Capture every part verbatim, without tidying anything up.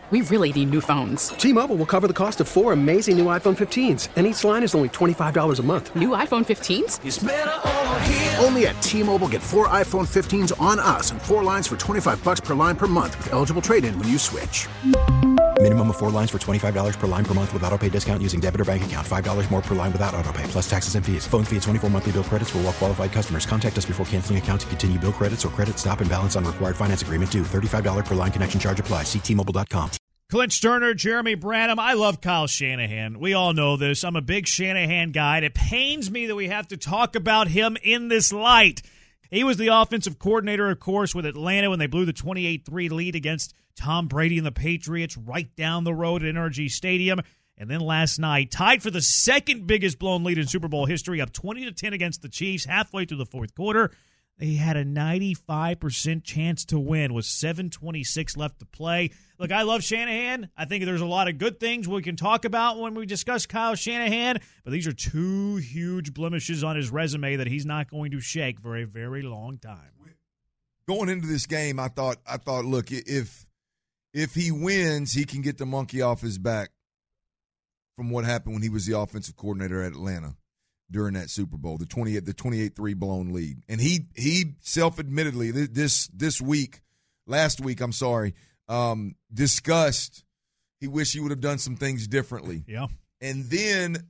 we really need new phones. T-Mobile will cover the cost of four amazing new iPhone fifteens, and each line is only twenty-five dollars a month. New iPhone fifteens? It's better over here. Only at T-Mobile, get four iPhone fifteens on us and four lines for twenty-five dollars per line per month with eligible trade-in when you switch. Minimum of four lines for twenty-five dollars per line per month with autopay discount using debit or bank account. five dollars more per line without autopay, plus taxes and fees. Phone fee at twenty-four monthly bill credits for well-qualified customers. Contact us before canceling account to continue bill credits or credit stop and balance on required finance agreement due. thirty-five dollars per line connection charge applies. See T Mobile dot com. Clint Sterner, Jeremy Branham. I love Kyle Shanahan. We all know this. I'm a big Shanahan guy. And it pains me that we have to talk about him in this light. He was the offensive coordinator, of course, with Atlanta when they blew the twenty-eight three lead against Tom Brady and the Patriots right down the road at N R G Stadium. And then last night, tied for the second biggest blown lead in Super Bowl history, up twenty to ten against the Chiefs halfway through the fourth quarter. They had a ninety-five percent chance to win with seven twenty-six left to play. Look, I love Shanahan. I think there's a lot of good things we can talk about when we discuss Kyle Shanahan, but these are two huge blemishes on his resume that he's not going to shake for a very long time. Going into this game, I thought, I thought, look, if if he wins, he can get the monkey off his back from what happened when he was the offensive coordinator at Atlanta during that Super Bowl, the twenty-eight the twenty-eight three blown lead. And he he self-admittedly this this week, last week, I'm sorry, um, discussed he wished he would have done some things differently. Yeah. And then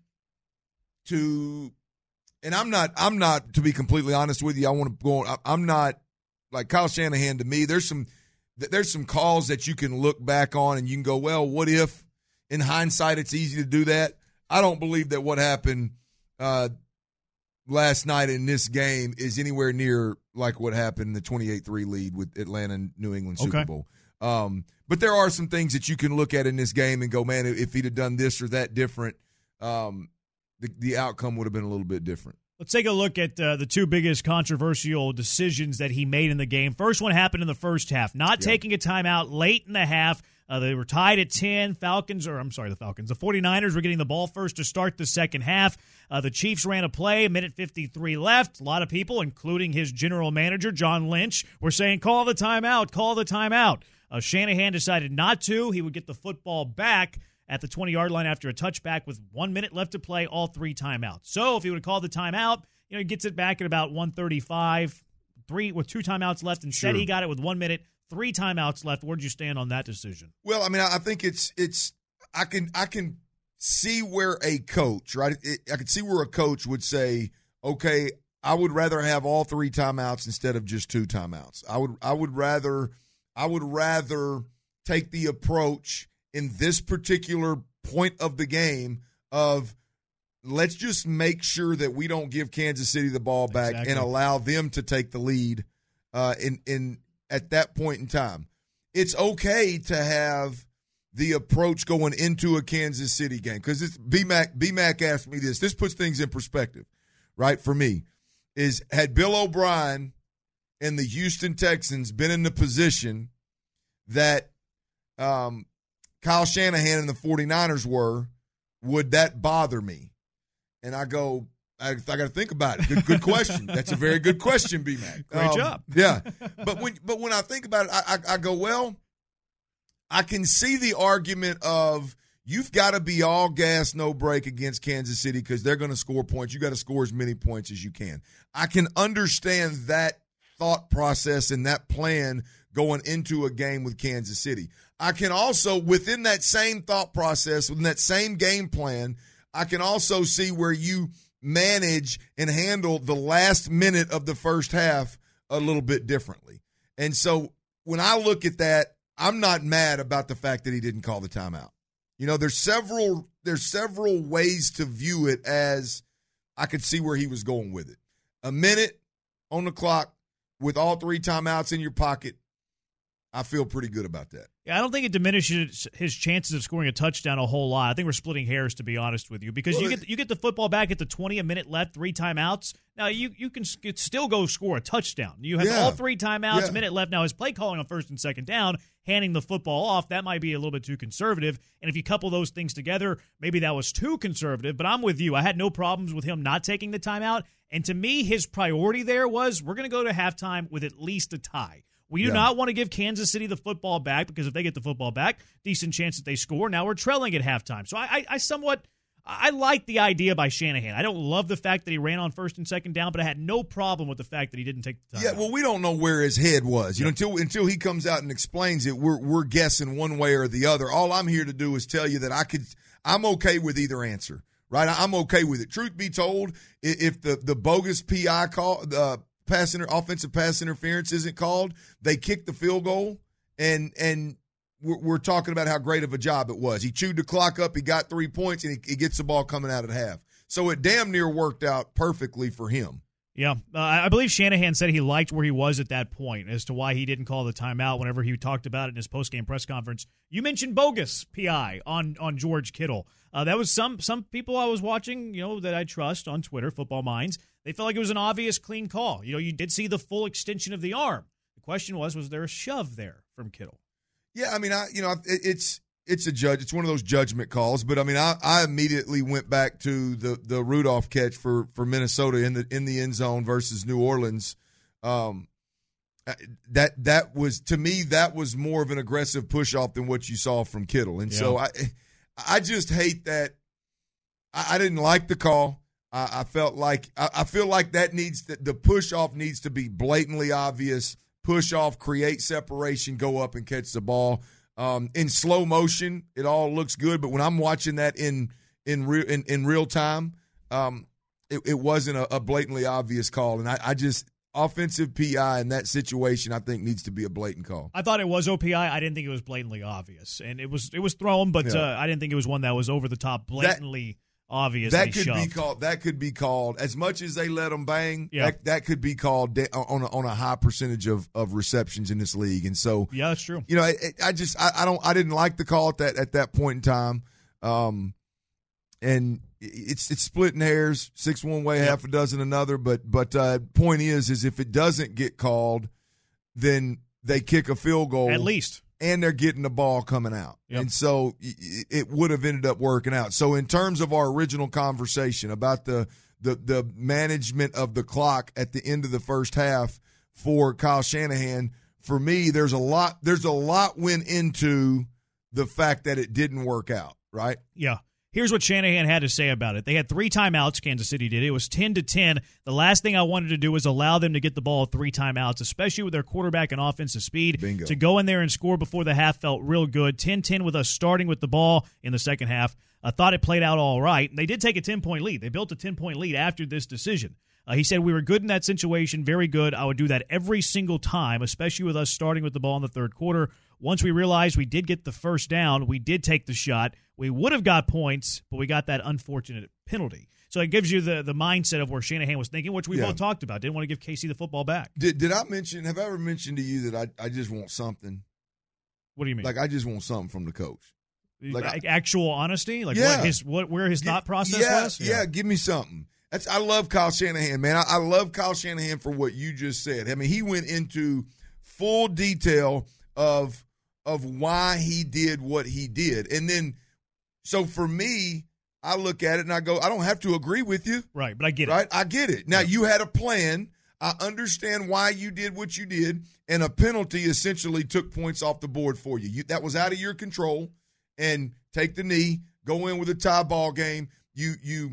to and I'm not I'm not to be completely honest with you, I want to go on, I'm not like Kyle Shanahan to me. There's some there's some calls that you can look back on and you can go, well, what if in hindsight it's easy to do that? I don't believe that what happened Uh, last night in this game is anywhere near like what happened in the twenty-eight three lead with Atlanta and New England Super okay. Bowl. Um, but there are some things that you can look at in this game and go, man, if he'd have done this or that different, um, the, the outcome would have been a little bit different. Let's take a look at uh, the two biggest controversial decisions that he made in the game. First one happened in the first half, not yeah. taking a timeout late in the half. Uh, they were tied at ten. Falcons, or I'm sorry, the Falcons. The 49ers were getting the ball first to start the second half. Uh, the Chiefs ran a play, a minute fifty-three left. A lot of people, including his general manager, John Lynch, were saying, call the timeout, call the timeout. Uh, Shanahan decided not to. He would get the football back at the twenty-yard line after a touchback with one minute left to play, all three timeouts. So if he would have called the timeout, you know, he gets it back at about one thirty-five, three with two timeouts left. Instead, sure. he got it with one minute. Three timeouts left. Where'd you stand on that decision? Well, I mean, I think it's it's I can I can see where a coach, right? It, I can see where a coach would say, okay, I would rather have all three timeouts instead of just two timeouts. I would I would rather I would rather take the approach in this particular point of the game of let's just make sure that we don't give Kansas City the ball back exactly. and allow them to take the lead uh, in in. At that point in time. It's okay to have the approach going into a Kansas City game because it's B-Mac, B-Mac asked me this. This puts things in perspective, right, for me, is had Bill O'Brien and the Houston Texans been in the position that um, Kyle Shanahan and the 49ers were, would that bother me? And I go, I, I got to think about it. Good, good question. That's a very good question, B-Mac. Great um, job. Yeah. But when but when I think about it, I, I, I go, well, I can see the argument of you've got to be all gas, no break against Kansas City because they're going to score points. You got to score as many points as you can. I can understand that thought process and that plan going into a game with Kansas City. I can also, within that same thought process, within that same game plan, I can also see where you – manage and handle the last minute of the first half a little bit differently. And so when I look at that, I'm not mad about the fact that he didn't call the timeout. You know, there's several there's several ways to view it as I could see where he was going with it. A minute on the clock with all three timeouts in your pocket, I feel pretty good about that. Yeah, I don't think it diminishes his chances of scoring a touchdown a whole lot. I think we're splitting hairs, to be honest with you, because well, you get you get the football back at the twenty, a minute left, three timeouts. Now, you, you can still go score a touchdown. You have yeah. all three timeouts, yeah. minute left. Now, his play calling on first and second down, handing the football off, that might be a little bit too conservative. And if you couple those things together, maybe that was too conservative. But I'm with you. I had no problems with him not taking the timeout. And to me, his priority there was we're going to go to halftime with at least a tie. We do Yeah. not want to give Kansas City the football back because if they get the football back, decent chance that they score. Now we're trailing at halftime. So I, I, I somewhat I like the idea by Shanahan. I don't love the fact that he ran on first and second down, but I had no problem with the fact that he didn't take the time. Yeah, well, we don't know where his head was. You know, until until he comes out and explains it, we're we're guessing one way or the other. All I'm here to do is tell you that I could I'm okay with either answer. Right? I'm okay with it. Truth be told, if the, the bogus P I call the pass inter, offensive pass interference isn't called, they kick the field goal, and and we're, we're talking about how great of a job it was. He chewed the clock up, he got three points, and he, he gets the ball coming out at half. So it damn near worked out perfectly for him. Yeah, uh, I believe Shanahan said he liked where he was at that point as to why he didn't call the timeout whenever he talked about it in his postgame press conference. You mentioned bogus P I on, on George Kittle. Uh, that was some some people I was watching, you know, that I trust on Twitter, Football Minds. They felt like it was an obvious, clean call. You know, you did see the full extension of the arm. The question was, was there a shove there from Kittle? Yeah, I mean, I you know, it, it's it's a judge. It's one of those judgment calls. But I mean, I, I immediately went back to the the Rudolph catch for, for Minnesota in the in the end zone versus New Orleans. Um, that that was to me that was more of an aggressive push off than what you saw from Kittle, and yeah. so I. I just hate that. I, I didn't like the call. I, I felt like I, I feel like that needs to, the push off needs to be blatantly obvious. Push off, create separation, go up and catch the ball. Um, in slow motion, it all looks good, but when I'm watching that in in real in, in real time, um, it, it wasn't a, a blatantly obvious call, and I, I just. Offensive P I in that situation, I think, needs to be a blatant call. I thought it was O P I. I didn't think it was blatantly obvious, and it was it was thrown, but yeah. uh, I didn't think it was one that was over the top, blatantly that, obvious. That could shoved. be called. That could be called as much as they let them bang. Yeah. That, that could be called de- on a, on a high percentage of, of receptions in this league, and so yeah, that's true. You know, I, I just I, I don't I didn't like the call at that at that point in time, um, and. It's it's splitting hairs, six one way, yep. half a dozen another. But but uh, point is, is if it doesn't get called, then they kick a field goal at least, and they're getting the ball coming out, yep. and so it would have ended up working out. So in terms of our original conversation about the the the management of the clock at the end of the first half for Kyle Shanahan, for me, there's a lot there's a lot went into the fact that it didn't work out, right? Yeah. Here's what Shanahan had to say about it. They had three timeouts, Kansas City did. It was ten to ten. The last thing I wanted to do was allow them to get the ball three timeouts, especially with their quarterback and offensive speed. Bingo. To go in there and score before the half felt real good. ten ten with us starting with the ball in the second half. I thought it played out all right. They did take a ten-point lead. They built a ten-point lead after this decision. Uh, he said, we were good in that situation, very good. I would do that every single time, especially with us starting with the ball in the third quarter. Once we realized we did get the first down, we did take the shot. We would have got points, but we got that unfortunate penalty. So it gives you the, the mindset of where Shanahan was thinking, which we yeah. both talked about. Didn't want to give K C the football back. Did did I mention, have I ever mentioned to you that I, I just want something? What do you mean? Like, I just want something from the coach. Like, like actual honesty? Like yeah. what his what where his thought process yeah, was? Yeah. yeah, give me something. That's I love Kyle Shanahan, man. I, I love Kyle Shanahan for what you just said. I mean, he went into full detail of of why he did what he did. And then, so for me, I look at it and I go, I don't have to agree with you. Right, but I get right? it. Right? I get it. Now, yeah. you had a plan. I understand why you did what you did, and a penalty essentially took points off the board for you. you that was out of your control, and take the knee, go in with a tie ball game. You you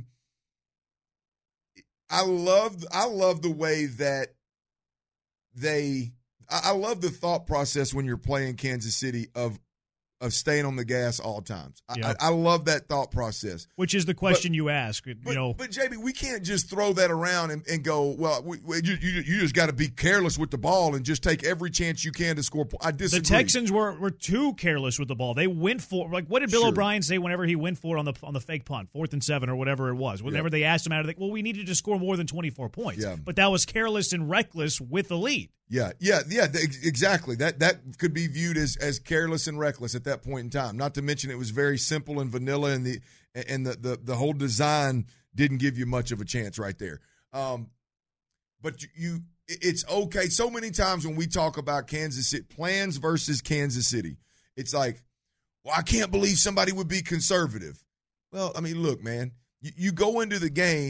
I love I love the way that they I love the thought process when you're playing Kansas City of of staying on the gas all times. I, yep. I, I love that thought process. Which is the question but, you ask. You but, know, but J B, we can't just throw that around and, and go, well, we, we, you, you, you just got to be careless with the ball and just take every chance you can to score. I disagree. The Texans were, were too careless with the ball. They went for like what did Bill sure. O'Brien say whenever he went for it on the on the fake punt, fourth and seven or whatever it was. Whenever yep. they asked him out of the, well, we needed to score more than twenty-four points. Yeah. But that was careless and reckless with the lead. Yeah, yeah, yeah, exactly. That that could be viewed as, as careless and reckless at that point in time. Not to mention it was very simple and vanilla, and the and the, the, the whole design didn't give you much of a chance right there. Um, but you, you, it's okay. So many times when we talk about Kansas City plans versus Kansas City, it's like, well, I can't believe somebody would be conservative. Well, I mean, look, man, you, you go into the game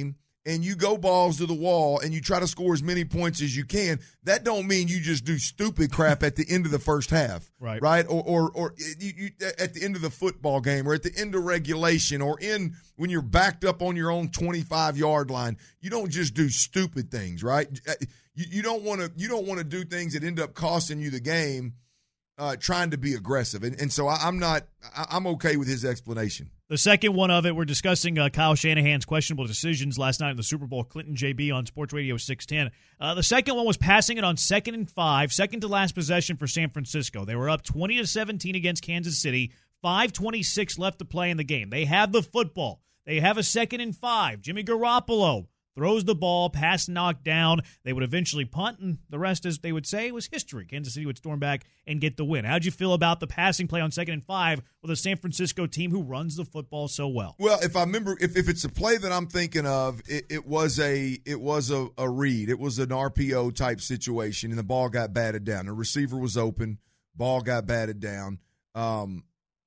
and you go balls to the wall and you try to score as many points as you can, that don't mean you just do stupid crap at the end of the first half, right? Right, or or, or you, you, at the end of the football game, or at the end of regulation, or in when you're backed up on your own twenty-five yard line. You don't just do stupid things, right? You, you don't want to you don't want to do things that end up costing you the game. Uh, trying to be aggressive, and and so I, I'm not. I, I'm okay with his explanation. The second one of it, we're discussing uh, Kyle Shanahan's questionable decisions last night in the Super Bowl. Clinton J B on Sports Radio six ten. Uh, the second one was passing it on second and five, second to last possession for San Francisco. They were up twenty to seventeen against Kansas City. five twenty-six left to play in the game. They have the football. They have a second and five. Jimmy Garoppolo throws the ball, pass knocked down. They would eventually punt, and the rest, as they would say, was history. Kansas City would storm back and get the win. How'd you feel about the passing play on second and five with a San Francisco team who runs the football so well? Well, if I remember, if, if it's a play that I'm thinking of, it, it was a it was a, a read. It was an R P O type situation, and the ball got batted down. The receiver was open. Ball got batted down. Um,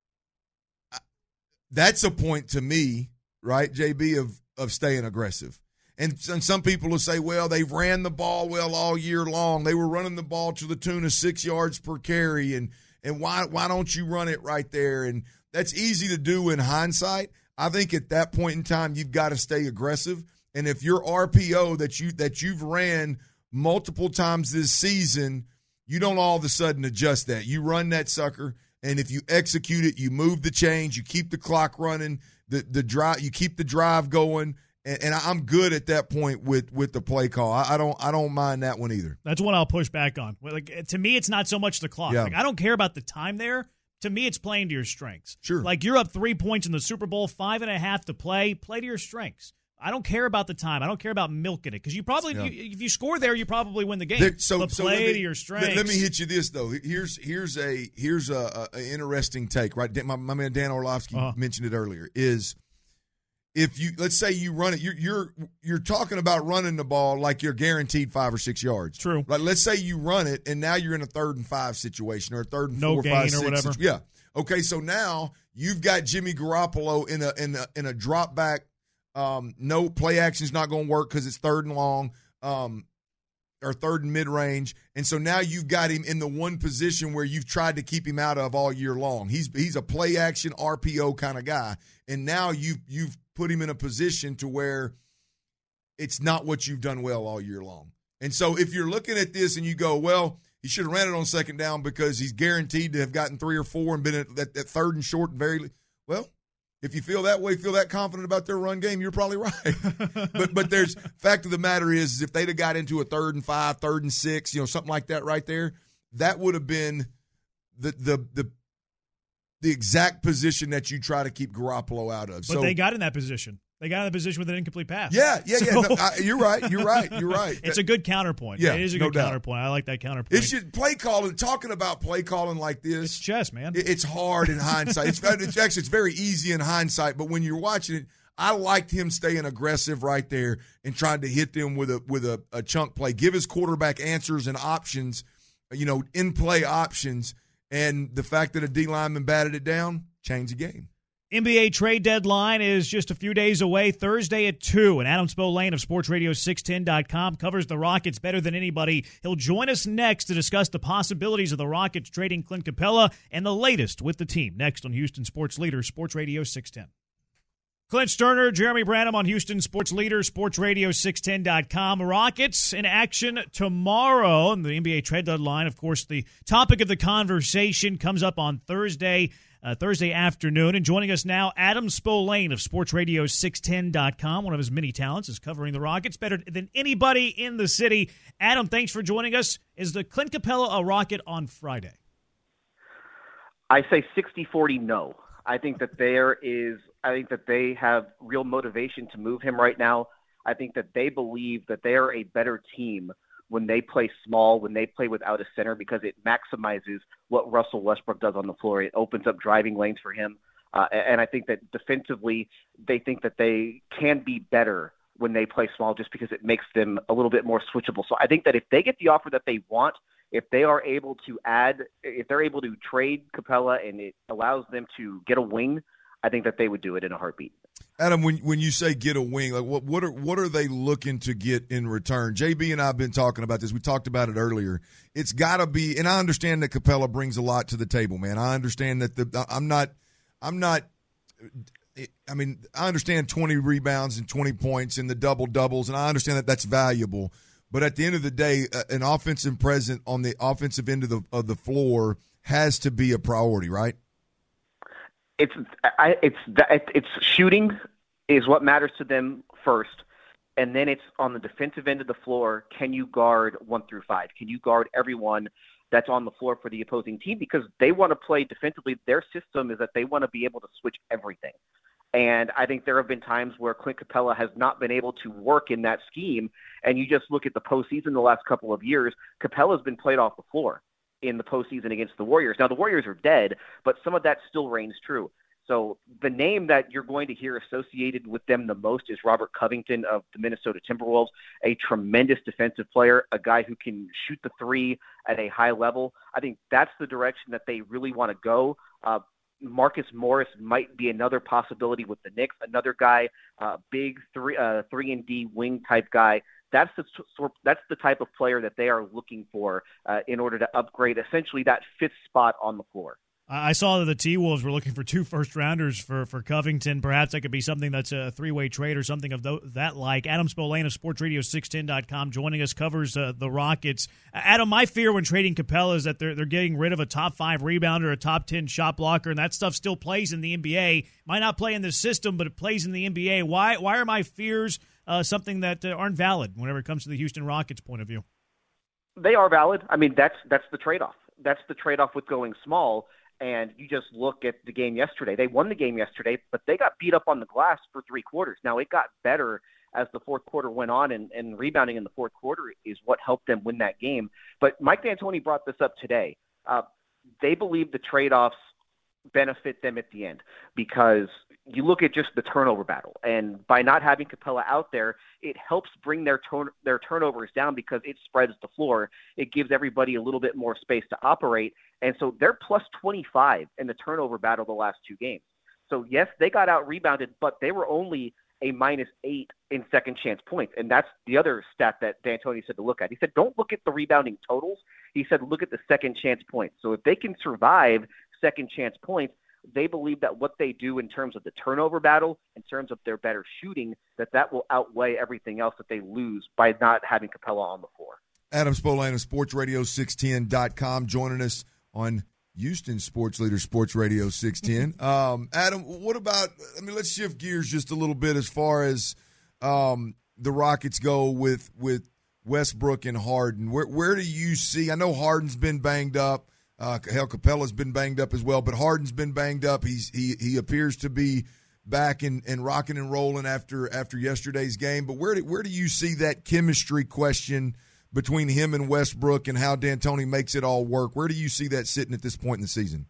that's a point to me, right, J B, of of staying aggressive. And, and some people will say, well, they've ran the ball well all year long. They were running the ball to the tune of six yards per carry, and and why why don't you run it right there? And that's easy to do in hindsight. I think at that point in time, you've got to stay aggressive. And if your R P O that you that you've ran multiple times this season, you don't all of a sudden adjust that. You run that sucker, and if you execute it, you move the chains, you keep the clock running, the the drive, you keep the drive going. And, and I'm good at that point with, with the play call. I, I don't I don't mind that one either. That's one I'll push back on. Like, to me, it's not so much the clock. Yeah. Like, I don't care about the time there. To me, it's playing to your strengths. Sure. Like, you're up three points in the Super Bowl, five and a half to play. Play to your strengths. I don't care about the time. I don't care about milking it because you probably, Yeah. you, if you score there, you probably win the game. There, so, but so play let me, to your strengths. Let, let me hit you this though. Here's here's a here's a, a, a interesting take. Right, my, my man Dan Orlovsky uh-huh. mentioned it earlier. Is if you let's say you run it, you're you're you're talking about running the ball like you're guaranteed five or six yards. True. Like let's say you run it and now you're in a third and five situation or a third and no four, gain five, or six. whatever. Situ- yeah. Okay. So now you've got Jimmy Garoppolo in a in a in a drop back. Um, no play action's not going to work because it's third and long. Um, or third and mid-range, and so now you've got him in the one position where you've tried to keep him out of all year long. He's he's a play-action R P O kind of guy, and now you've, you've put him in a position to where it's not what you've done well all year long. And so if you're looking at this and you go, well, he should have ran it on second down because he's guaranteed to have gotten three or four and been at that, that third and short and very – well – if you feel that way, feel that confident about their run game, you're probably right. but but there's fact of the matter is, is if they'd have got into a third and five, third and six, you know, something like that right there, that would have been the the the the exact position that you try to keep Garoppolo out of. But so they got in that position. They got in the position with an incomplete pass. Yeah, yeah, so, yeah. No, I, you're right. You're right. You're right. It's a good counterpoint. Yeah, it is a no good doubt. counterpoint. I like that counterpoint. It's just play calling. Talking about play calling like this, it's chess, man. It, it's hard in hindsight. It's, it's actually it's very easy in hindsight, but when you're watching it, I liked him staying aggressive right there and trying to hit them with a with a, a chunk play, give his quarterback answers and options, you know, in play options, and the fact that a D lineman batted it down changed the game. N B A trade deadline is just a few days away, Thursday at two, and Adam Spolane of Sports Radio six ten dot com covers the Rockets better than anybody. He'll join us next to discuss the possibilities of the Rockets trading Clint Capella and the latest with the team. Next on Houston Sports Leader, Sports Radio six ten. Clint Sterner, Jeremy Branham on Houston Sports Leader, Sports Radio six ten dot com. Rockets in action tomorrow, and the N B A trade deadline, of course, the topic of the conversation comes up on Thursday. Uh, Thursday afternoon. And joining us now, Adam Spolane of Sports Radio six ten dot com. One of his many talents is covering the Rockets better than anybody in the city. Adam, thanks for joining us. Is the Clint Capella a Rocket on Friday? I say sixty forty no. I think that there is – I think that they have real motivation to move him right now. I think that they believe that they are a better team when they play small, when they play without a center, because it maximizes what Russell Westbrook does on the floor. It opens up driving lanes for him. Uh, and I think that defensively, they think that they can be better when they play small just because it makes them a little bit more switchable. So I think that if they get the offer that they want, if they are able to add, if they're able to trade Capella and it allows them to get a wing, I think that they would do it in a heartbeat. Adam, when when you say get a wing, like what what are what are they looking to get in return? J B and I have been talking about this. We talked about it earlier. It's got to be, and I understand that Capella brings a lot to the table, man. I understand that the I'm not I'm not. I mean, I understand twenty rebounds and twenty points and the double doubles, and I understand that that's valuable. But at the end of the day, an offensive presence on the offensive end of the of the floor has to be a priority, right? It's I, it's it's shooting is what matters to them first, and then it's on the defensive end of the floor. Can you guard one through five? Can you guard everyone that's on the floor for the opposing team? Because they want to play defensively. Their system is that they want to be able to switch everything. And I think there have been times where Clint Capella has not been able to work in that scheme. And you just look at the postseason the last couple of years, Capella's been played off the floor in the postseason against the Warriors. Now, the Warriors are dead, but some of that still reigns true. So the name that you're going to hear associated with them the most is Robert Covington of the Minnesota Timberwolves, a tremendous defensive player, a guy who can shoot the three at a high level. I think that's the direction that they really want to go. Uh, Marcus Morris might be another possibility with the Knicks, another guy, uh, big three, uh, three and D wing type guy. That's the that's the type of player that they are looking for uh, in order to upgrade essentially that fifth spot on the floor. I saw that the T-Wolves were looking for two first-rounders for, for Covington. Perhaps that could be something that's a three-way trade or something of th- that like. Adam Spolane of Sports Radio six ten dot com joining us, covers uh, the Rockets. Adam, my fear when trading Capella is that they're, they're getting rid of a top-five rebounder, a top-ten shot blocker, and that stuff still plays in the N B A. Might not play in the system, but it plays in the N B A. Why, why are my fears uh, something that uh, aren't valid whenever it comes to the Houston Rockets' point of view? They are valid. I mean, that's that's the trade-off. That's the trade-off with going small. And you just look at the game yesterday. They won the game yesterday, but they got beat up on the glass for three quarters. Now, it got better as the fourth quarter went on, and, and rebounding in the fourth quarter is what helped them win that game. But Mike D'Antoni brought this up today. Uh, they believe the trade-offs benefit them at the end because you look at just the turnover battle. And by not having Capella out there, it helps bring their turn- their turnovers down because it spreads the floor. It gives everybody a little bit more space to operate. And so they're plus twenty-five in the turnover battle the last two games. So, yes, they got out-rebounded, but they were only a minus eight in second chance points. And that's the other stat that D'Antoni said to look at. He said, don't look at the rebounding totals. He said, look at the second chance points. So if they can survive second chance points, they believe that what they do in terms of the turnover battle, in terms of their better shooting, that that will outweigh everything else that they lose by not having Capella on the floor. Adam Spolane of Sports Radio six ten dot com joining us on Houston Sports Leader Sports Radio six ten. Um, Adam, what about, I mean, let's shift gears just a little bit as far as um, the Rockets go with with Westbrook and Harden. Where, where do you see, I know Harden's been banged up. Uh, hell, Capella's been banged up as well, but Harden's been banged up. He's he he appears to be back and, and rocking and rolling after after yesterday's game. But where do, where do you see that chemistry question between him and Westbrook and how D'Antoni makes it all work? Where do you see that sitting at this point in the season?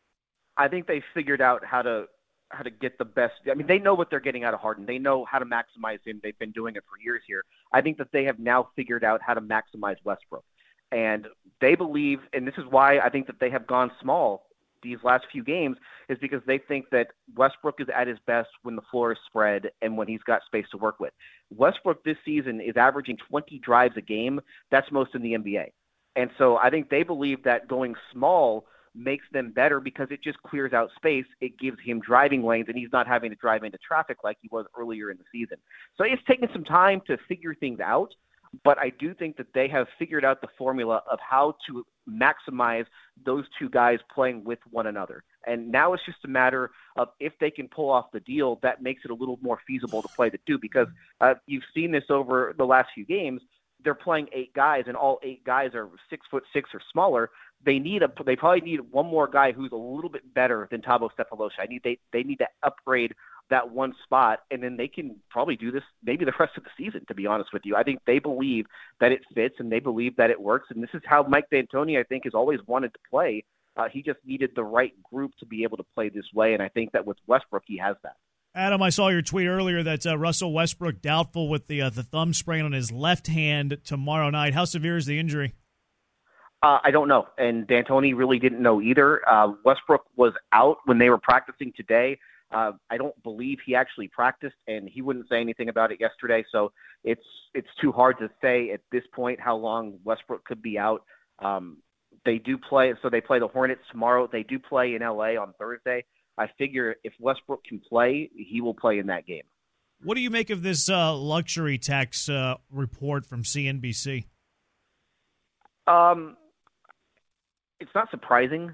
I think they figured out how to how to get the best. I mean, they know what they're getting out of Harden. They know how to maximize him. They've been doing it for years here. I think that they have now figured out how to maximize Westbrook. And they believe, and this is why I think that they have gone small these last few games, is because they think that Westbrook is at his best when the floor is spread and when he's got space to work with. Westbrook this season is averaging twenty drives a game. That's most in the N B A. And so I think they believe that going small makes them better because it just clears out space. It gives him driving lanes, and he's not having to drive into traffic like he was earlier in the season. So it's taken some time to figure things out. But I do think that they have figured out the formula of how to maximize those two guys playing with one another. And now it's just a matter of if they can pull off the deal, that makes it a little more feasible to play the two, because uh, you've seen this over the last few games. They're playing eight guys, and all eight guys are six foot six or smaller. They need a. They probably need one more guy who's a little bit better than Thabo Sefolosha. I need they they need to upgrade that one spot, and then they can probably do this maybe the rest of the season, to be honest with you. I think they believe that it fits, and they believe that it works, and this is how Mike D'Antoni, I think, has always wanted to play. Uh, he just needed the right group to be able to play this way, and I think that with Westbrook, he has that. Adam, I saw your tweet earlier that uh, Russell Westbrook doubtful with the uh, the thumb sprain on his left hand tomorrow night. How severe is the injury? Uh, I don't know, and D'Antoni really didn't know either. Uh, Westbrook was out when they were practicing today. Uh, I don't believe he actually practiced, and he wouldn't say anything about it yesterday. So it's it's too hard to say at this point how long Westbrook could be out. Um, they do play, so they play the Hornets tomorrow. They do play in L A on Thursday. I figure if Westbrook can play, he will play in that game. What do you make of this uh, luxury tax uh, report from C N B C? Um, it's not surprising.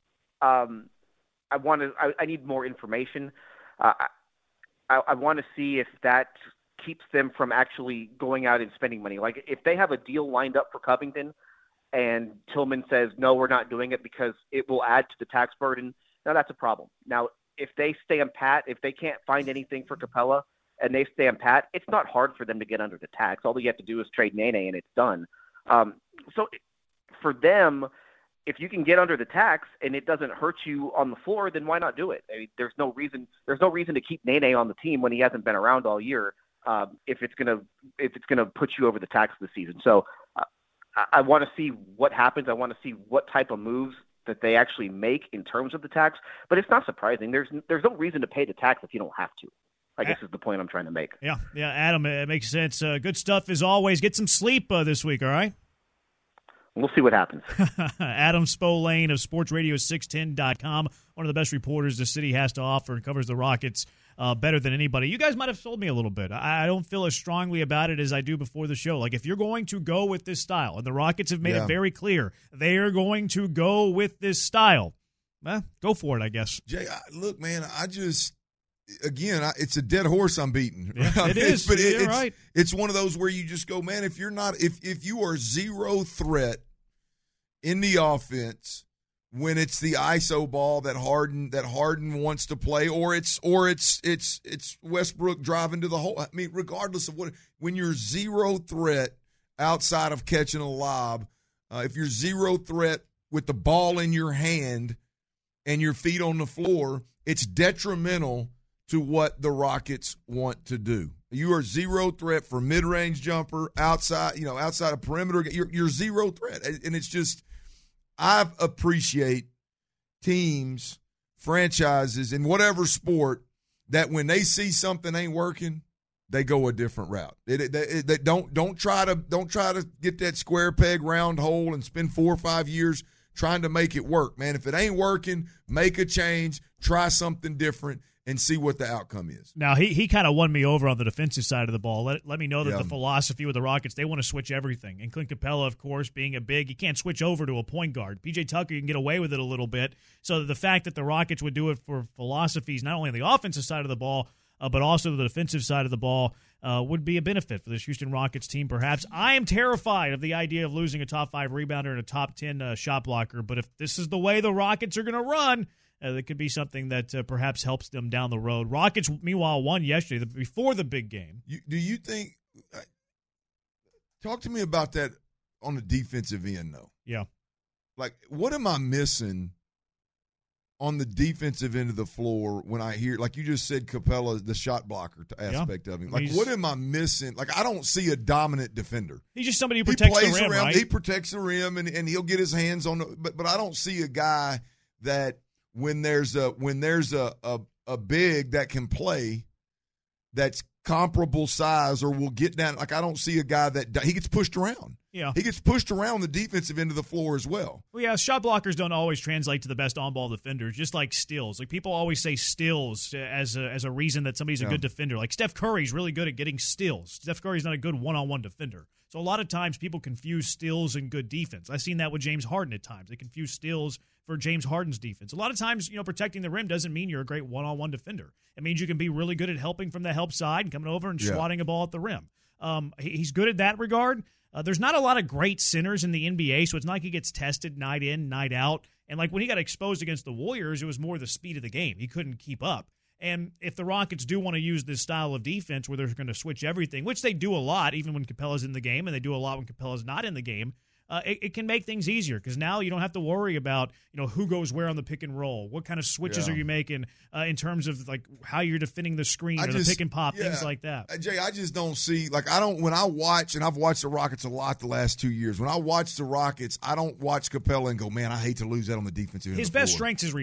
Um, I want to. I, I need more information. Uh, I, I want to see if that keeps them from actually going out and spending money. Like if they have a deal lined up for Covington, and Tillman says no, we're not doing it because it will add to the tax burden. Now that's a problem. Now if they stand pat, if they can't find anything for Capella and they stand pat, it's not hard for them to get under the tax. All you have to do is trade Nene and it's done. Um, so for them, if you can get under the tax and it doesn't hurt you on the floor, then why not do it? I mean, there's no reason. There's no reason to keep Nene on the team when he hasn't been around all year. Um, if it's gonna if it's gonna put you over the tax this season. So uh, I, I want to see what happens. I want to see what type of moves that they actually make in terms of the tax. But it's not surprising. There's there's no reason to pay the tax if you don't have to. I guess is the point I'm trying to make. Yeah, yeah, Adam, it makes sense. Uh, good stuff as always. Get some sleep uh, this week, all right? We'll see what happens. Adam Spolane of sports radio six ten dot com, one of the best reporters the city has to offer and covers the Rockets uh, better than anybody. You guys might have sold me a little bit. I, I don't feel as strongly about it as I do before the show. Like, if you're going to go with this style, and the Rockets have made yeah. it very clear, they are going to go with this style, eh, go for it, I guess. Jay, I, look, man, I just – Again, I, it's a dead horse I'm beating. Yeah, it is, but it, you're it's, right. It's one of those where you just go, man. If you're not, if if you are zero threat in the offense when it's the I S O ball that Harden that Harden wants to play, or it's or it's it's it's Westbrook driving to the hole. I mean, regardless of what, when you're zero threat outside of catching a lob, uh, if you're zero threat with the ball in your hand and your feet on the floor, it's detrimental to what the Rockets want to do. You are zero threat for mid-range jumper, outside, you know, outside of perimeter. You're, you're zero threat. And it's just, I appreciate teams, franchises, in whatever sport, that when they see something ain't working, they go a different route. They, they, they don't don't try to don't try to get that square peg round hole and spend four or five years trying to make it work, man. If it ain't working, make a change, try something different, and see what the outcome is. Now, he he kind of won me over on the defensive side of the ball. Let, let me know that yeah. the philosophy with the Rockets, they want to switch everything. And Clint Capella, of course, being a big, you can't switch over to a point guard. P J Tucker, you can get away with it a little bit. So the fact that the Rockets would do it for philosophies, not only on the offensive side of the ball, uh, but also the defensive side of the ball, uh, would be a benefit for this Houston Rockets team, perhaps. I am terrified of the idea of losing a top five rebounder and a top ten uh, shot blocker. But if this is the way the Rockets are going to run, Uh, that could be something that uh, perhaps helps them down the road. Rockets, meanwhile, won yesterday, the, before the big game. You, do you think – talk to me about that on the defensive end, though. Yeah. Like, what am I missing on the defensive end of the floor when I hear – like you just said, Capella, the shot blocker aspect yeah. of him. Like, He's, what am I missing? Like, I don't see a dominant defender. He's just somebody who protects he plays the rim, around, right? He protects the rim, and, and he'll get his hands on the – but but I don't see a guy that – when there's a when there's a, a a big that can play that's comparable size or will get down. Like, I don't see a guy that – he gets pushed around. Yeah. He gets pushed around the defensive end of the floor as well. Well, yeah, shot blockers don't always translate to the best on-ball defenders, just like steals. Like, people always say steals as a, as a reason that somebody's a yeah. good defender. Like, Steph Curry's really good at getting steals. Steph Curry's not a good one-on-one defender. So a lot of times people confuse steals and good defense. I've seen that with James Harden at times. They confuse steals for James Harden's defense. A lot of times, you know, protecting the rim doesn't mean you're a great one-on-one defender. It means you can be really good at helping from the help side and coming over and yeah. swatting a ball at the rim. Um, he, he's good at that regard. Uh, there's not a lot of great centers in the N B A, so it's not like he gets tested night in, night out. And, like, when he got exposed against the Warriors, it was more the speed of the game. He couldn't keep up. And if the Rockets do want to use this style of defense where they're going to switch everything, which they do a lot even when Capella's in the game, and they do a lot when Capella's not in the game, uh, it, it can make things easier because now you don't have to worry about, you know, who goes where on the pick and roll, what kind of switches yeah. are you making uh, in terms of, like, how you're defending the screen I or just, the pick and pop, yeah. things like that. Jay, I just don't see – like, I don't – when I watch – and I've watched the Rockets a lot the last two years. When I watch the Rockets, I don't watch Capella and go, man, I hate to lose that on the defensive end His of the best floor. strength is rebounding.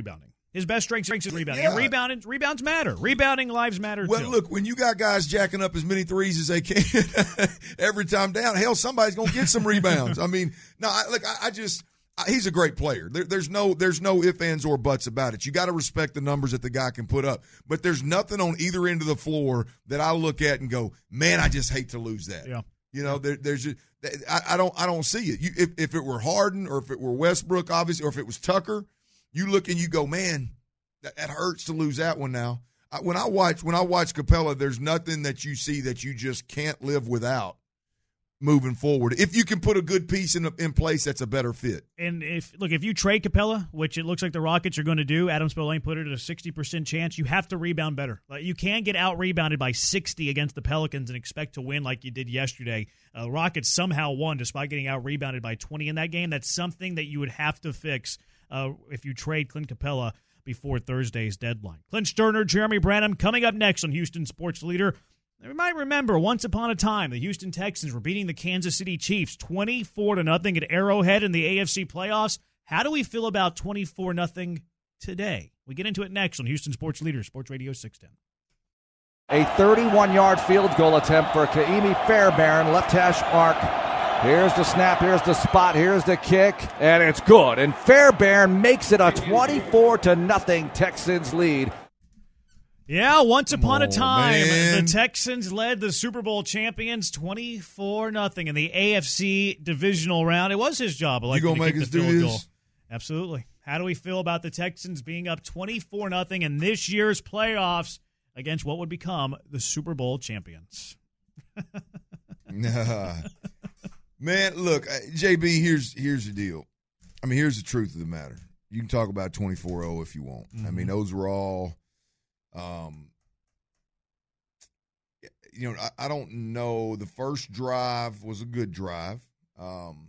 His best strength is rebounding. Yeah. And rebounding, rebounds matter. Rebounding lives matter, well, too. look, when you got guys jacking up as many threes as they can every time down, hell, somebody's going to get some rebounds. I mean, no, I, look, I, I just – he's a great player. There, there's no there's no ifs, ands, or buts about it. You got to respect the numbers that the guy can put up. But there's nothing on either end of the floor that I look at and go, man, I just hate to lose that. Yeah. You know, there, there's just, I, I don't I don't see it. You, if, if it were Harden or if it were Westbrook, obviously, or if it was Tucker, you look and you go, man, that, that hurts to lose that one now. I, when I watch when I watch Capella, there's nothing that you see that you just can't live without moving forward. If you can put a good piece in in place, that's a better fit. And if look, if you trade Capella, which it looks like the Rockets are going to do, Adam Spillane put it at a sixty percent chance, you have to rebound better. Like, you can't get out-rebounded by sixty against the Pelicans and expect to win like you did yesterday. Uh, Rockets somehow won despite getting out-rebounded by twenty in that game. That's something that you would have to fix uh, if you trade Clint Capella before Thursday's deadline. Clint Sterner, Jeremy Branham, coming up next on Houston Sports Leader. You might remember, once upon a time, the Houston Texans were beating the Kansas City Chiefs twenty-four to nothing at Arrowhead in the A F C playoffs. How do we feel about twenty-four nothing today? We get into it next on Houston Sports Leader, Sports Radio six ten. A thirty-one-yard field goal attempt for Kaimi Fairbairn, left hash mark. Here's the snap, here's the spot, here's the kick, and it's good. And Fairbairn makes it a twenty-four to nothing Texans lead. Yeah, once upon oh, a time, man. the Texans led the Super Bowl champions twenty-four nothing in the A F C divisional round. It was his job. You gonna make us do field this? goal. Absolutely. How do we feel about the Texans being up twenty-four nothing in this year's playoffs against what would become the Super Bowl champions? Nah. Man, look, J B, here's here's the deal. I mean, here's the truth of the matter. You can talk about twenty-four oh if you want. Mm-hmm. I mean, those were all um you know, I, I don't know. The first drive was a good drive. Um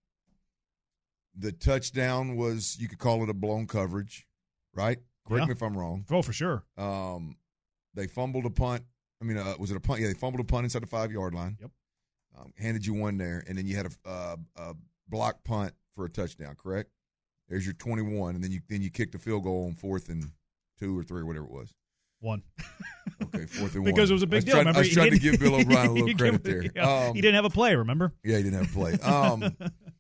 the touchdown was, you could call it a blown coverage, right? Correct yeah. me if I'm wrong. Oh, for sure. Um they fumbled a punt. I mean, uh, was it a punt? Yeah, they fumbled a punt inside the five-yard line. Yep. Um, handed you one there, and then you had a, uh, a block punt for a touchdown, correct? There's your twenty-one, and then you then you kicked a field goal on fourth and two or three or whatever it was. One. Okay, fourth and because one. Because it was a big I deal. Tried, remember, I was trying to give Bill O'Brien a little give, credit there. Yeah, Um, he didn't have a play, remember? Yeah, he didn't have a play. Um,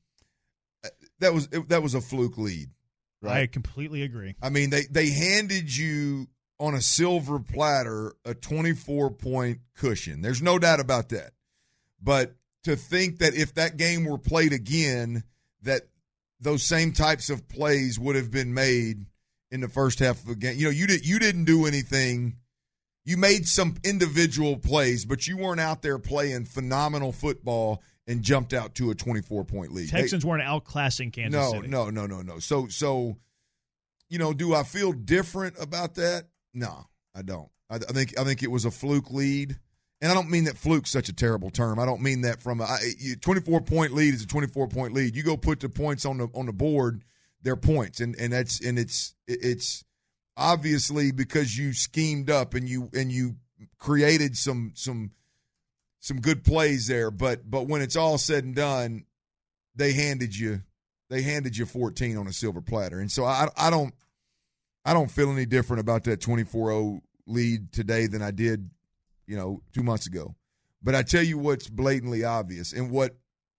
that was it, that was a fluke lead, right? I completely agree. I mean, they they handed you on a silver platter a twenty-four point cushion. There's no doubt about that. But to think that if that game were played again, that those same types of plays would have been made in the first half of the game. You know, you did you didn't do anything. You made some individual plays, but you weren't out there playing phenomenal football and jumped out to a twenty-four point lead. Texans they, weren't outclassing Kansas no, City. No, no, no, no. So, so, you know, do I feel different about that? No, I don't. I, I think I think it was a fluke lead. And I don't mean that fluke's such a terrible term. I don't mean that from a twenty-four point lead is a twenty-four point lead. You go put the points on the on the board, they're points, and and that's and it's it's obviously because you schemed up and you and you created some some some good plays there. But but when it's all said and done, they handed you they handed you fourteen on a silver platter, and so I I don't I don't feel any different about that twenty-four oh lead today than I did, you know, two months ago. But I tell you what's blatantly obvious and what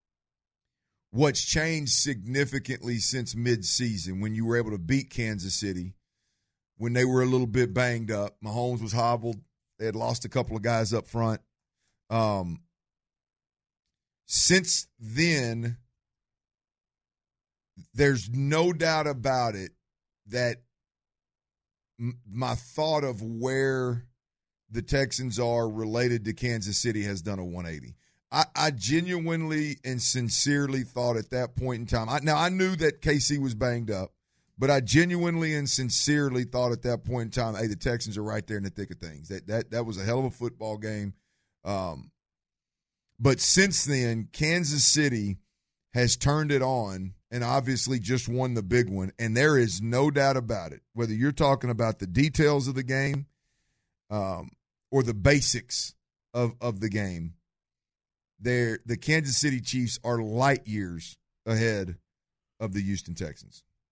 what's changed significantly since midseason when you were able to beat Kansas City when they were a little bit banged up. Mahomes was hobbled. They had lost a couple of guys up front. Um, since then, there's no doubt about it that m- my thought of where the Texans are related to Kansas City has done a one eighty. I, I genuinely and sincerely thought at that point in time, I, now I knew that K C was banged up, but I genuinely and sincerely thought at that point in time, hey, the Texans are right there in the thick of things. That that that was a hell of a football game. Um, but since then, Kansas City has turned it on and obviously just won the big one, and there is no doubt about it. Whether you're talking about the details of the game, um, or the basics of, of the game, they're, the Kansas City Chiefs are light years ahead of the Houston Texans.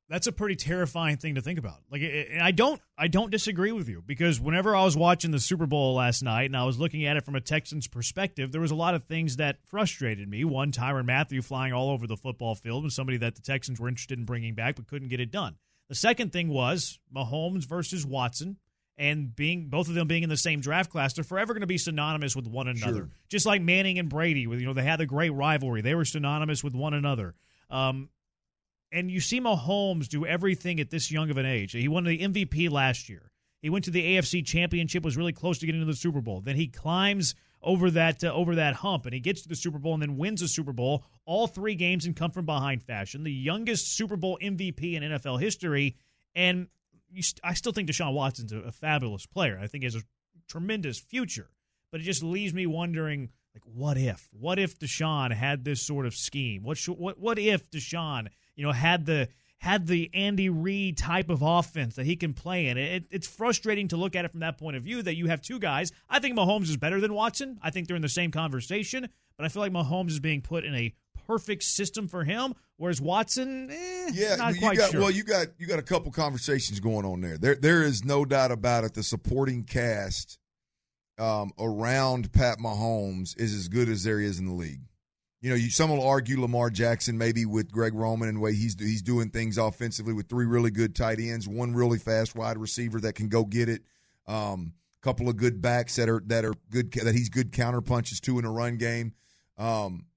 That's a pretty terrifying thing to think about. Like, and I don't, I don't disagree with you, because whenever I was watching the Super Bowl last night and I was looking at it from a Texans perspective, there was a lot of things that frustrated me. One, Tyrann Mathieu flying all over the football field, and somebody that the Texans were interested in bringing back but couldn't get it done. The second thing was Mahomes versus Watson, and being both of them being in the same draft class, they're forever going to be synonymous with one another. Sure. Just like Manning and Brady, with you know they had a great rivalry, they were synonymous with one another. Um, And you see Mahomes do everything at this young of an age. He won the M V P last year. He went to the A F C Championship, was really close to getting to the Super Bowl. Then he climbs over that uh, over that hump, and he gets to the Super Bowl and then wins the Super Bowl. All three games in come-from-behind fashion. The youngest Super Bowl M V P in N F L history. And you st- I still think Deshaun Watson's a, a fabulous player. I think he has a tremendous future. But it just leaves me wondering, like, what if? What if Deshaun had this sort of scheme? What sh- what what if Deshaun – you know, had the had the Andy Reid type of offense that he can play in? It, it's frustrating to look at it from that point of view, that you have two guys. I think Mahomes is better than Watson. I think they're in the same conversation, but I feel like Mahomes is being put in a perfect system for him, whereas Watson, eh, yeah, not you quite got, sure. Well, you got you got a couple conversations going on there. There, there is no doubt about it. The supporting cast um, around Pat Mahomes is as good as there is in the league. You know, you, some will argue Lamar Jackson maybe with Greg Roman and the way he's he's doing things offensively with three really good tight ends, one really fast wide receiver that can go get it, a um, couple of good backs that are that are good that he's good counter punches to in a run game. Um,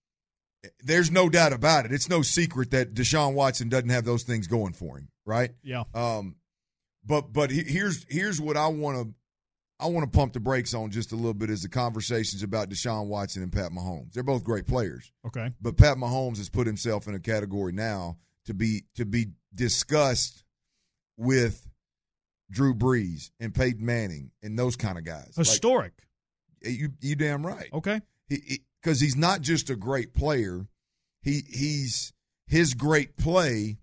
there's no doubt about it. It's no secret that Deshaun Watson doesn't have those things going for him, right? Yeah. Um, but but here's here's what I want to. I want to pump the brakes on just a little bit is the conversations about Deshaun Watson and Pat Mahomes. They're both great players. Okay. But Pat Mahomes has put himself in a category now to be to be discussed with Drew Brees and Peyton Manning and those kind of guys. Historic. Like, you you damn right. Okay. Because he, he's not just a great player. He he's his great play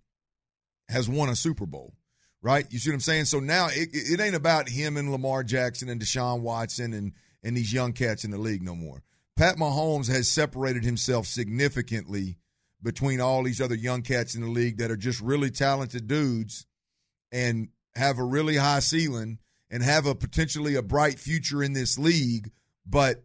has won a Super Bowl. Right? You see what I'm saying? So now it, it ain't about him and Lamar Jackson and Deshaun Watson and, and these young cats in the league no more. Pat Mahomes has separated himself significantly between all these other young cats in the league that are just really talented dudes and have a really high ceiling and have a potentially a bright future in this league, but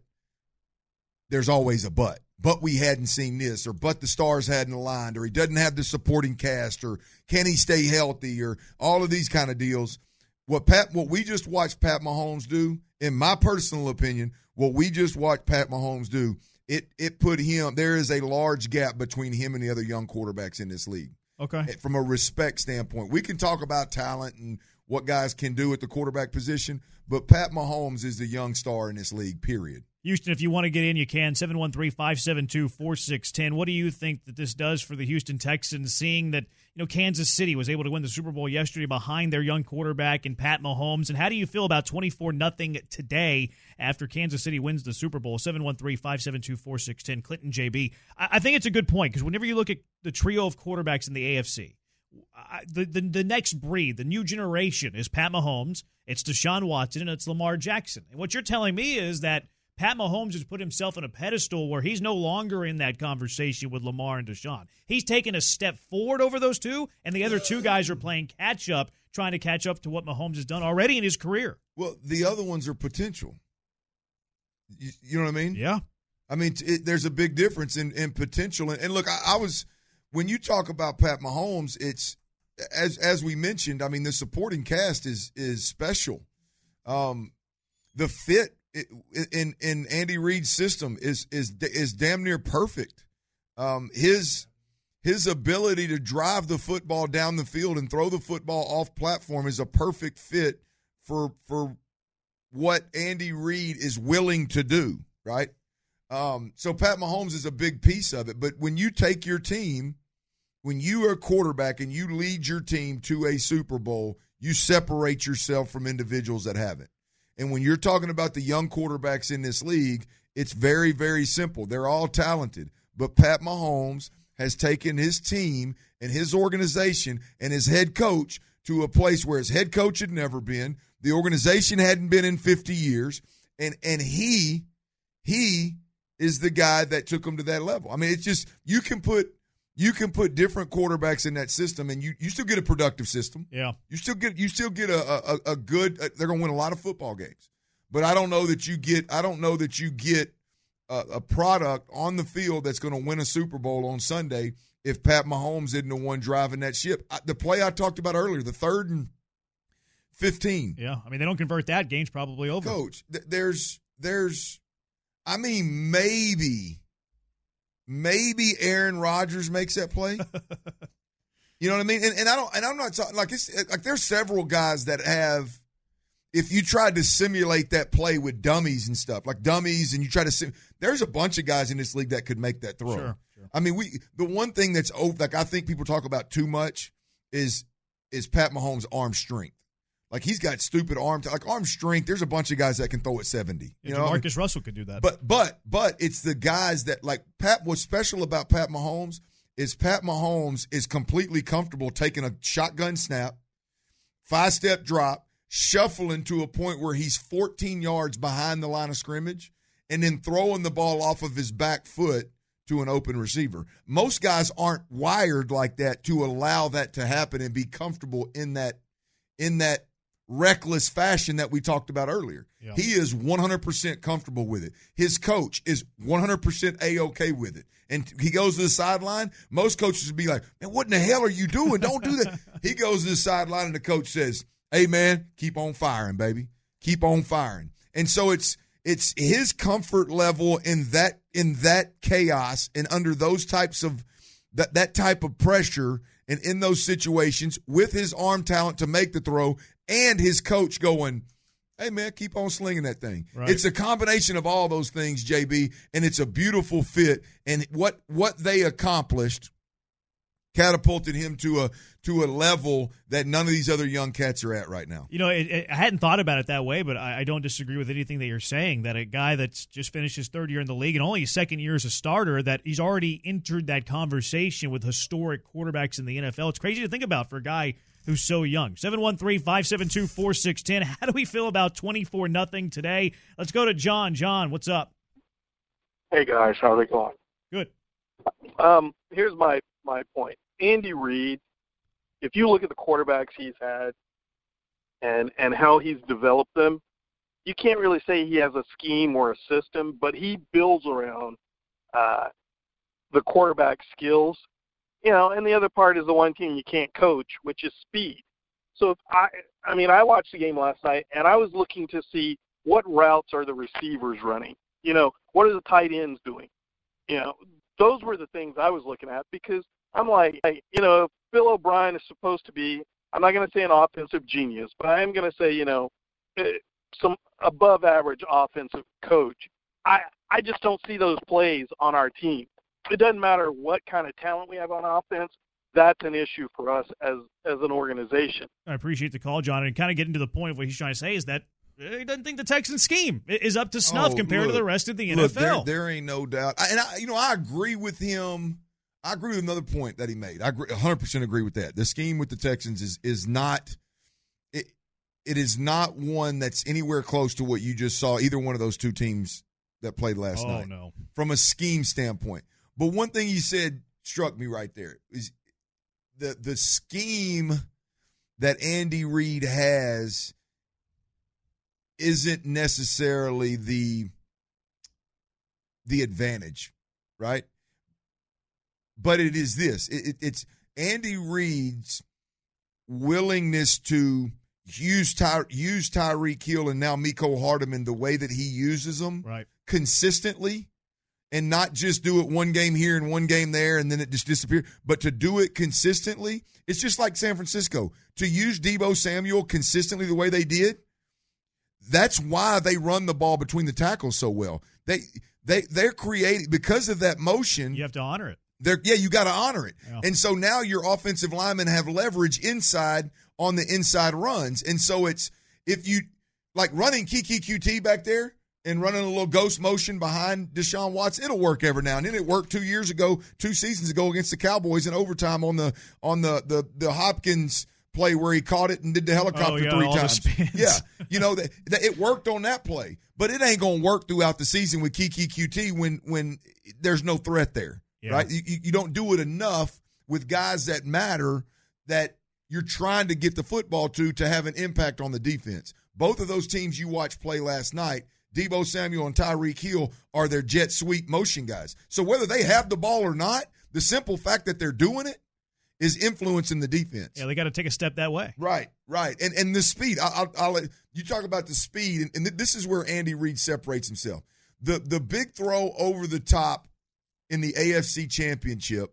there's always a but. But we hadn't seen this, or but the stars hadn't aligned, or he doesn't have the supporting cast, or can he stay healthy, or all of these kind of deals. What Pat, what we just watched Pat Mahomes do, in my personal opinion, what we just watched Pat Mahomes do, it it put him, there is a large gap between him and the other young quarterbacks in this league. Okay. From a respect standpoint. We can talk about talent and what guys can do at the quarterback position, but Pat Mahomes is the young star in this league, period. Houston, if you want to get in, you can. seven one three, five seven two, four six one zero. What do you think that this does for the Houston Texans, seeing that you know Kansas City was able to win the Super Bowl yesterday behind their young quarterback and Pat Mahomes? And how do you feel about twenty-four nothing today after Kansas City wins the Super Bowl? seven one three, five seven two, four six one zero. Clinton J B. I, I think it's a good point, because whenever you look at the trio of quarterbacks in the A F C, I, the, the, the next breed, the new generation is Pat Mahomes, it's Deshaun Watson, and it's Lamar Jackson. And what you're telling me is that Pat Mahomes has put himself on a pedestal where he's no longer in that conversation with Lamar and Deshaun. He's taken a step forward over those two, and the other two guys are playing catch-up, trying to catch up to what Mahomes has done already in his career. Well, the other ones are potential. You, you know what I mean? Yeah. I mean, it, there's a big difference in, in potential. And, and look, I, I was – when you talk about Pat Mahomes, it's as as we mentioned, I mean, the supporting cast is is special. Um, the fit – in in Andy Reid's system is is is damn near perfect. Um, his his ability to drive the football down the field and throw the football off platform is a perfect fit for for what Andy Reid is willing to do, right? Um, so Pat Mahomes is a big piece of it. But when you take your team, when you are a quarterback and you lead your team to a Super Bowl, you separate yourself from individuals that haven't. And when you're talking about the young quarterbacks in this league, it's very, very simple. They're all talented. But Pat Mahomes has taken his team and his organization and his head coach to a place where his head coach had never been. The organization hadn't been in fifty years. And and he, he is the guy that took him to that level. I mean, it's just, you can put You can put different quarterbacks in that system, and you, you still get a productive system. Yeah. You still get you still get a a, a good. Uh, they're going to win a lot of football games, but I don't know that you get. I don't know that you get a, a product on the field that's going to win a Super Bowl on Sunday if Pat Mahomes isn't the one driving that ship. I, the play I talked about earlier, the third and fifteen. Yeah, I mean they don't convert that, game's probably over. Coach, th- there's there's, I mean maybe. Maybe Aaron Rodgers makes that play. You know what I mean? And, and I don't. And I'm not talking like it's like there's several guys that have. If you tried to simulate that play with dummies and stuff, like dummies, and you try to sim, there's a bunch of guys in this league that could make that throw. Sure, sure. I mean, we the one thing that's over, like I think people talk about too much is is Pat Mahomes' arm strength. Like he's got stupid arm, like arm strength. There's a bunch of guys that can throw at seventy. You yeah, know, Marcus I mean, Russell could do that. But but but it's the guys that like Pat. What's special about Pat Mahomes is Pat Mahomes is completely comfortable taking a shotgun snap, five step drop, shuffling to a point where he's fourteen yards behind the line of scrimmage, and then throwing the ball off of his back foot to an open receiver. Most guys aren't wired like that to allow that to happen and be comfortable in that in that. reckless fashion that we talked about earlier. Yeah. He is one hundred percent comfortable with it. His coach is one hundred percent A-okay with it. And he goes to the sideline. Most coaches would be like, man, what in the hell are you doing? Don't do that. He goes to the sideline and the coach says, hey, man, keep on firing, baby. Keep on firing. And so it's it's his comfort level in that in that chaos and under those types of that that type of pressure and in those situations with his arm talent to make the throw and his coach going, hey, man, keep on slinging that thing. Right. It's a combination of all those things, J B, and it's a beautiful fit. And what what they accomplished catapulted him to a to a level that none of these other young cats are at right now. You know, it, it, I hadn't thought about it that way, but I, I don't disagree with anything that you're saying, that a guy that's just finished his third year in the league and only his second year as a starter, that he's already entered that conversation with historic quarterbacks in the N F L. It's crazy to think about for a guy who's so young. seven one three, five seven two, four six one zero. How do we feel about twenty-four nothing today? Let's go to John. John, what's up? Hey, guys. How's it going? Good. Um, here's my, my point. Andy Reid, if you look at the quarterbacks he's had and and how he's developed them, you can't really say he has a scheme or a system, but he builds around uh, the quarterback skills. You know, and the other part is the one thing you can't coach, which is speed. So if I, I mean, I watched the game last night, and I was looking to see what routes are the receivers running. You know, what are the tight ends doing? You know, those were the things I was looking at because I'm like, hey, you know, Bill O'Brien is supposed to be, I'm not going to say an offensive genius, but I am going to say, you know, some above average offensive coach. I, I just don't see those plays on our team. It doesn't matter what kind of talent we have on offense. That's an issue for us as as an organization. I appreciate the call, John. And kind of getting to the point of what he's trying to say is that he doesn't think the Texans scheme is up to snuff oh, compared look, to the rest of the look, N F L. There, there ain't no doubt. I, and, I, you know, I agree with him. I agree with another point that he made. I agree, one hundred percent agree with that. The scheme with the Texans is is not it, – it is not one that's anywhere close to what you just saw, either one of those two teams that played last oh, night. No. From a scheme standpoint. But one thing he said struck me right there is the the scheme that Andy Reid has isn't necessarily the the advantage, right? But it is this. It, it, it's Andy Reid's willingness to use Ty, use Tyreek Hill and now Mecole Hardman the way that he uses them right. consistently. And not just do it one game here and one game there and then it just disappears, but to do it consistently. It's just like San Francisco. To use Deebo Samuel consistently the way they did, that's why they run the ball between the tackles so well. They they they're creating because of that motion. You have to honor it. They're yeah, you got to honor it. Yeah. And so now your offensive linemen have leverage inside on the inside runs. And so it's if you like running Kiki Q T back there. And running a little ghost motion behind Deshaun Watson, it'll work every now and then. It worked two years ago, two seasons ago against the Cowboys in overtime on the on the the, the Hopkins play where he caught it and did the helicopter oh, yeah, three all times. The spins. Yeah, you know that, that it worked on that play, but it ain't gonna work throughout the season with Kiki Q T when when there's no threat there. Yeah. right? You, you don't do it enough with guys that matter that you're trying to get the football to to have an impact on the defense. Both of those teams you watched play last night, Deebo Samuel and Tyreek Hill, are their jet sweep motion guys. So whether they have the ball or not, the simple fact that they're doing it is influencing the defense. Yeah, they got to take a step that way. Right, right. And and the speed, I'll, I'll, I'll you talk about the speed, and, and this is where Andy Reid separates himself. The The big throw over the top in the A F C Championship,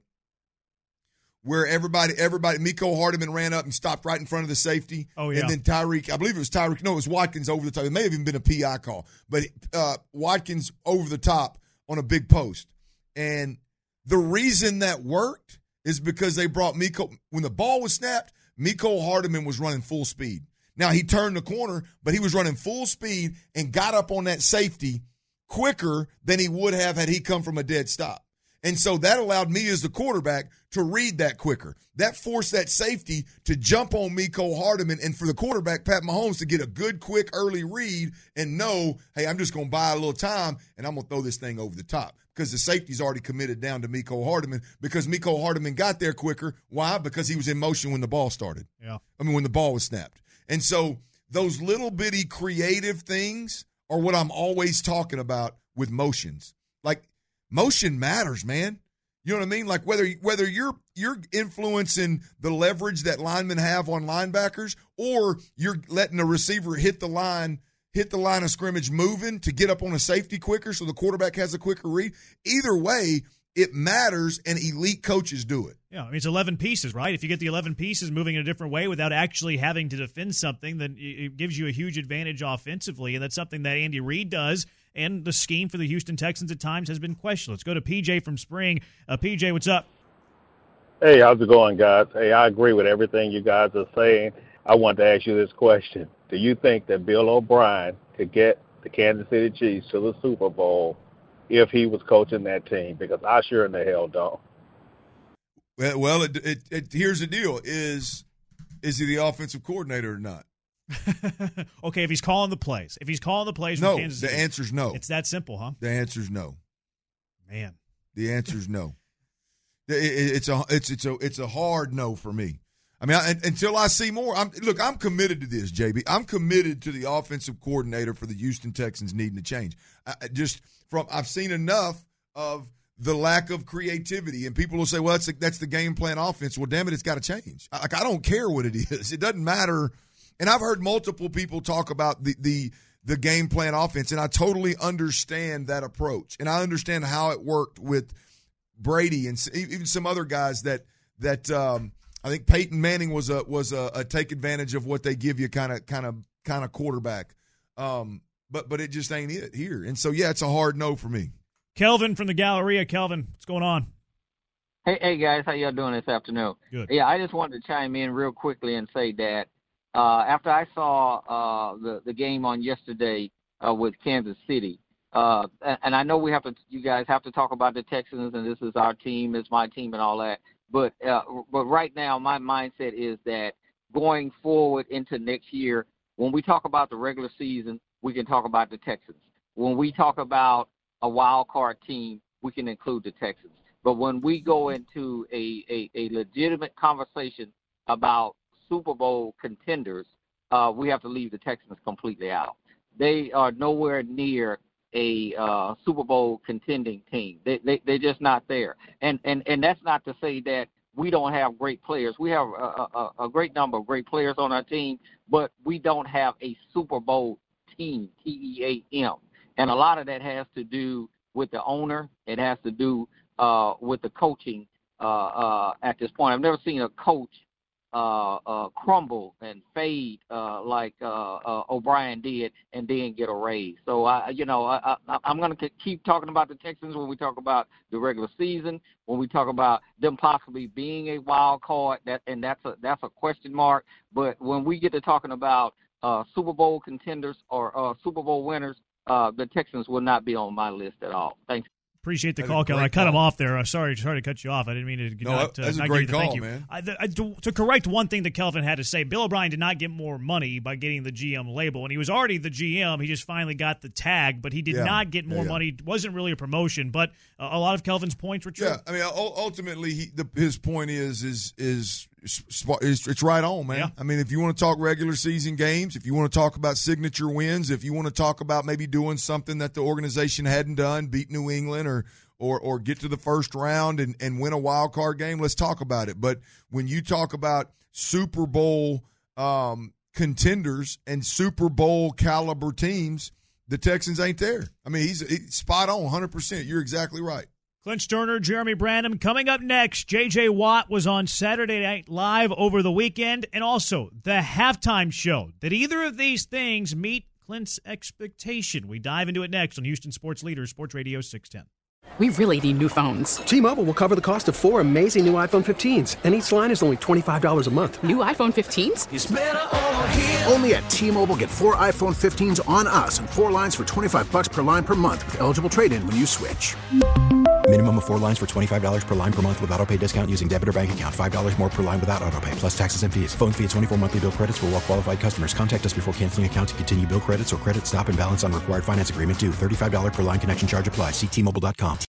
where everybody, everybody, Mecole Hardman ran up and stopped right in front of the safety. Oh, yeah. And then Tyreek, I believe it was Tyreek, no, it was Watkins over the top. It may have even been a P I call, but uh, Watkins over the top on a big post. And the reason that worked is because they brought Mecole, when the ball was snapped, Mecole Hardman was running full speed. Now, he turned the corner, but he was running full speed and got up on that safety quicker than he would have had he come from a dead stop. And so that allowed me as the quarterback to read that quicker. That forced that safety to jump on Mecole Hardman, and for the quarterback, Pat Mahomes, to get a good, quick, early read and know, hey, I'm just going to buy a little time, and I'm going to throw this thing over the top. Because the safety's already committed down to Mecole Hardman, because Mecole Hardman got there quicker. Why? Because he was in motion when the ball started. Yeah. I mean, when the ball was snapped. And so those little bitty creative things are what I'm always talking about with motions. Like, motion matters, man. You know what I mean? Like whether whether you're you're influencing the leverage that linemen have on linebackers, or you're letting a receiver hit the line, hit the line of scrimmage moving to get up on a safety quicker so the quarterback has a quicker read. Either way, it matters, and elite coaches do it. Yeah, I mean, it's eleven pieces, right? If you get the eleven pieces moving in a different way without actually having to defend something, then it gives you a huge advantage offensively, and that's something that Andy Reid does, and the scheme for the Houston Texans at times has been questioned. Let's go to P J from Spring. Uh, P J, what's up? Hey, how's it going, guys? Hey, I agree with everything you guys are saying. I want to ask you this question. Do you think that Bill O'Brien could get the Kansas City Chiefs to the Super Bowl if he was coaching that team? Because I sure in the hell don't. Well, well it, it, it, here's the deal. Is is he the offensive coordinator or not? Okay, if he's calling the plays. If he's calling the plays no, from Kansas City. The answer's no. It's that simple, huh? The answer's no. Man. The answer's no. It, it, it's a it's it's a it's a hard no for me. I mean, I, until I see more. I'm, look, I'm committed to this, J B. I'm committed to the offensive coordinator for the Houston Texans needing to change. I, just from I've seen enough of the lack of creativity, and people will say, "Well, that's a, that's the game plan offense." Well, damn it, it's got to change. I, like I don't care what it is; it doesn't matter. And I've heard multiple people talk about the the the game plan offense, and I totally understand that approach, and I understand how it worked with Brady and even some other guys that that. Um, I think Peyton Manning was a was a, a take advantage of what they give you kind of kind of kind of quarterback, um, but but it just ain't it here. And so yeah, it's a hard no for me. Kelvin from the Galleria. Kelvin, what's going on? Hey, hey guys, how y'all doing this afternoon? Good. Yeah, I just wanted to chime in real quickly and say that uh, after I saw uh, the the game on yesterday uh, with Kansas City, uh, and, and I know we have to, you guys have to talk about the Texans, and this is our team, it's my team, and all that. But uh, but right now, my mindset is that going forward into next year, when we talk about the regular season, we can talk about the Texans. When we talk about a wild card team, we can include the Texans. But when we go into a, a, a legitimate conversation about Super Bowl contenders, uh, we have to leave the Texans completely out. They are nowhere near a uh, Super Bowl contending team. They, they, they're just not there. And, and, and that's not to say that we don't have great players. We have a, a, a great number of great players on our team, but we don't have a Super Bowl team, T E A M. And a lot of that has to do with the owner. It has to do uh, with the coaching uh, uh, at this point. I've never seen a coach uh, uh, crumble and fade uh, like uh, uh, O'Brien did and then get a raise. So, I, you know, I, I, I'm going to keep talking about the Texans when we talk about the regular season, when we talk about them possibly being a wild card, that, and that's a, that's a question mark. But when we get to talking about uh, Super Bowl contenders or uh, Super Bowl winners, uh, the Texans will not be on my list at all. Thanks. Appreciate the That's call, a Kelvin. I great cut him call. off there. Uh, sorry, sorry to cut you off. I didn't mean to No, not, uh, that's a not great give you the thank call, you. man. I, I, to, to correct one thing that Kelvin had to say, Bill O'Brien did not get more money by getting the G M label, and he was already the G M. He just finally got the tag, but he did Yeah. not get more Yeah, yeah. money. It wasn't really a promotion, but uh, a lot of Kelvin's points were true. Yeah, I mean, ul- ultimately, he, the, his point is is is is it's right on, man. Yeah. I mean, if you want to talk regular season games, if you want to talk about signature wins, if you want to talk about maybe doing something that the organization hadn't done, beat New England or or or get to the first round and, and win a wild card game, let's talk about it. But when you talk about Super Bowl um, contenders and Super Bowl caliber teams, the Texans ain't there. I mean, he's, he's spot on, one hundred percent. You're exactly right. Clint Sterner, Jeremy Branham. Coming up next, J J. Watt was on Saturday Night Live over the weekend, and also the halftime show. Did either of these things meet Clint's expectation? We dive into it next on Houston Sports Leader, Sports Radio six ten. We really need new phones. T-Mobile will cover the cost of four amazing new iPhone fifteens, and each line is only twenty-five dollars a month. New iPhone fifteens? It's better over here. Only at T-Mobile, get four iPhone fifteens on us and four lines for twenty-five bucks per line per month with eligible trade-in when you switch. Minimum of four lines for twenty-five dollars per line per month with auto pay discount using debit or bank account. five dollars more per line without auto pay, plus taxes and fees. Phone fee at twenty-four monthly bill credits for well-qualified customers. Contact us before canceling account to continue bill credits or credit stop and balance on required finance agreement due. thirty-five dollars per line connection charge applies. See T Mobile dot com.